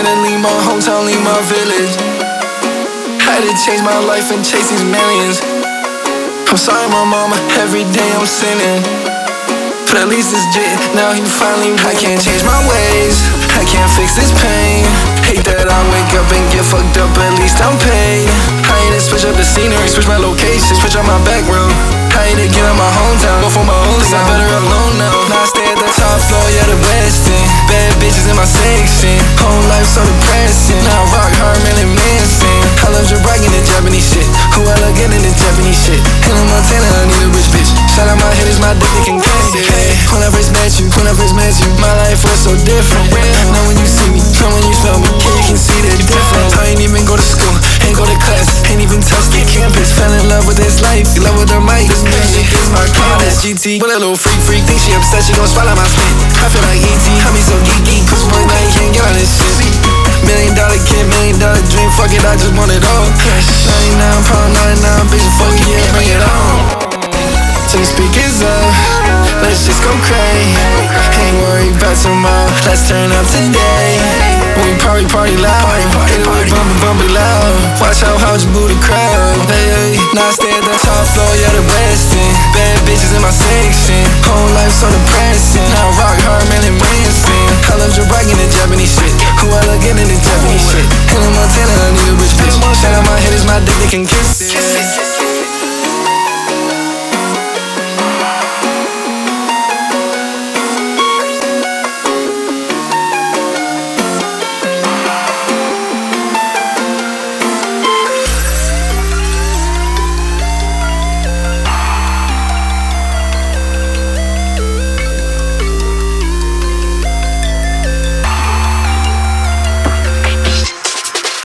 had to leave my hometown, leave my village. Had to change my life and chase these millions. I'm sorry, my mama, every day I'm sinning. But at least it's jit, now he finally win. I can't change my ways, I can't fix this pain. Hate that I wake up and get fucked up, at least I'm paid. I ain't to switch up the scenery, switch my location, switch up my background. I ain't to get out my hometown, go for my own sound. I'm better alone now. Now I stay at the top floor, yeah, the best thing. Bad bitches in my section, whole life so depressing. Now I rock hard, Marilyn Manson. I love your bragging the Japanese shit. Who I look good in the Japanese shit. Hannah Montana, I need a rich bitch. Shout out my hitters, my dick can catch it. When I first met you, my life was so different. Now when you see me, now when you smell me, yeah, you can see the difference. I ain't even go to school, ain't go to class, ain't even touch the campus. Fell in love with this life, in love with her mic. This music is my compass. GT, with a little freak, think she upset, she gon' swallow my spit. I feel like E.T., I be so geeky, cause one night can't get on this shit. $1 million kid, $1 million dream, fuck it, I just want it all. 99 pound, 99 bitch, fuck it, yeah, bring it on. Turn the speakers up, let's just go crazy. Ain't worried about tomorrow, let's turn up today. When we party loud, hit it with bumpy loud. Watch how hard you move the crowd. Hey, now I stay at the top floor, yeah, the best thing. Bad bitches in my section, whole life so depressing. Now I rock hard, Marilyn Manson. I love your bragging the Japanese shit. Who I look good in the Japanese shit. Hannah Montana, I need a rich bitch. Shout out my hitters, my dick, they can kiss it.